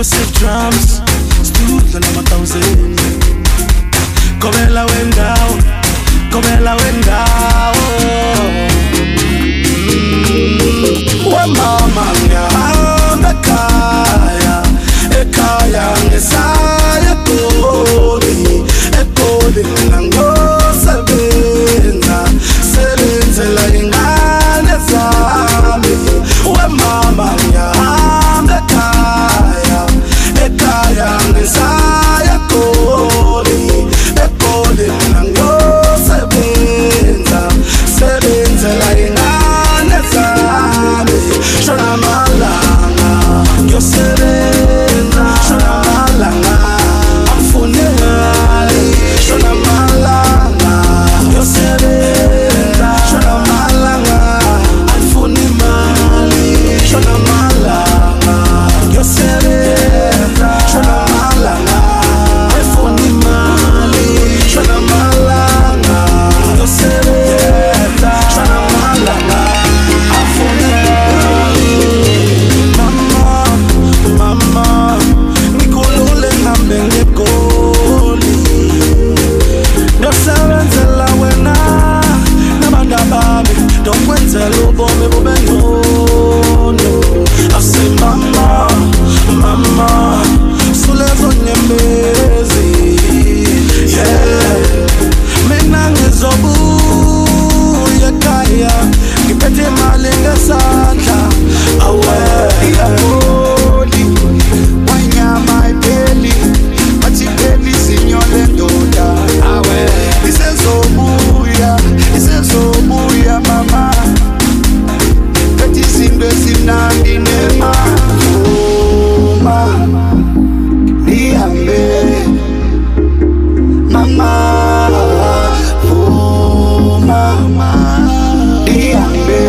Yosef drums, studio number 1000. Komela wendao, komela wendao. Wa mama ngihamba ekhaya, ekhaya ngesaya Egoli, Egoli mina ngiyosebenza, sebenzela ingane zami. Wa mama ngihamba ekhaya, ekhaya ngesaya Egoli, Egoli mina ngiyosebenza, sebenzela ingane zami. Shona malanga ngiyosebenza, shona malanga angifune imali, shona malanga ngiyosebenza, shona malanga angifune imali, shona malanga ngiyosebenza, shona malanga angifune imali, shona malanga ngiyosebenza, shona malanga angifune imali. Mama, ngikhulule ngihambe ngeGoli, ngiyosebenzela wena nabantu bami, ngiyokwenzela ubomi bube ngcono. Asi mama, mama, sulezo nyembezi, yeah. Mina ngizobuya ekhaya, ngiphethe imali ngesandla, awe Egoli, wanyama ibeli, bathi ibeli zinyo lendoda, awe isezobuya mama, phethe izinto ezinandi nemavuma, nihambe mama, vuma nihambe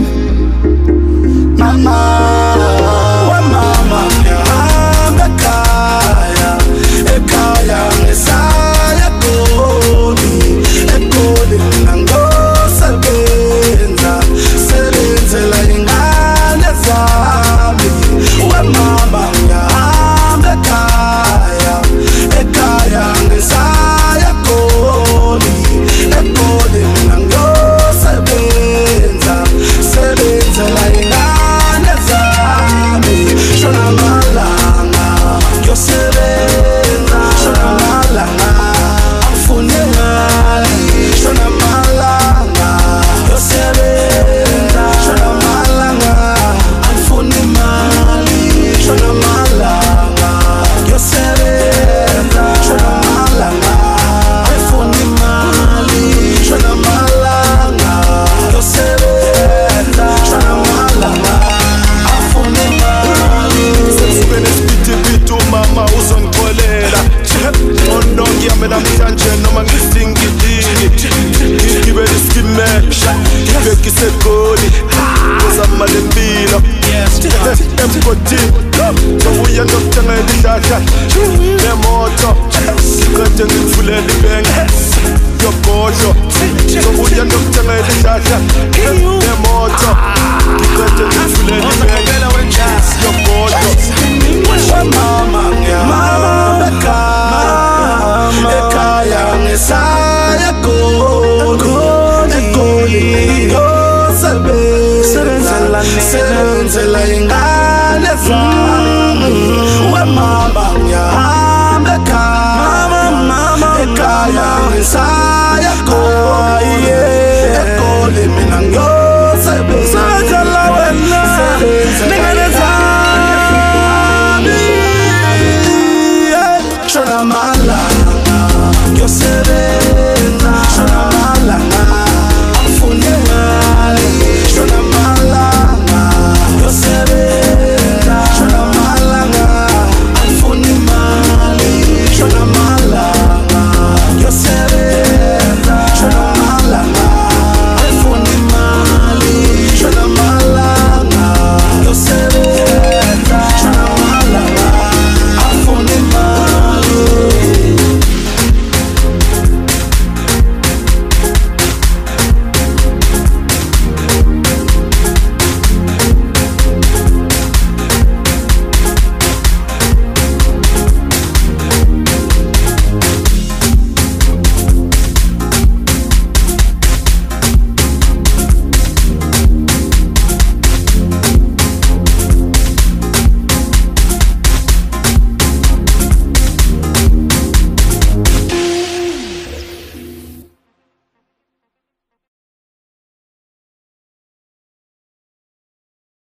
mama. Wa mama ngihamba ekhaya, ekhaya ngesaya Egoli, Egoli mina ngiyosebenza, sebenzela ingane zami. Wa mama ngihamba ekhaya, ekhaya ngesaya Egoli, Egoli mina ngiyosebenza, sebenzela ingane zami. Shona malanga ngiyosebenza, shona malanga angifune imali, shona malanga ngiyosebenza, shona malanga angifune imali, shona malanga ngiyosebenza, shona malanga angifune imali, shona malanga ngiyosebenza, shona malanga angifune imali. Sesibene siphithi mama uzongixolela, ngono ngiyame namhlanje noma ngisingidingi, ngibele iskimesha, ngibekise eGoli, ngizama lempilo emgodini, ngizobuya ngiyokuthengela ihlahla nemoto, ngiqede ngikuvulela ibenge yogodlo, ngizobuya ngiyokuthengela ihlahla nemoto, ngiqede ngikuvulela ibenge yogodlo. Wa mama ngihamba ekhaya ngesaya Egoli, Egoli ngiyosebenza, sebenzela ingane zami. Wa mama ngihamba ekhaya ngesaya Egoli, Egoli mina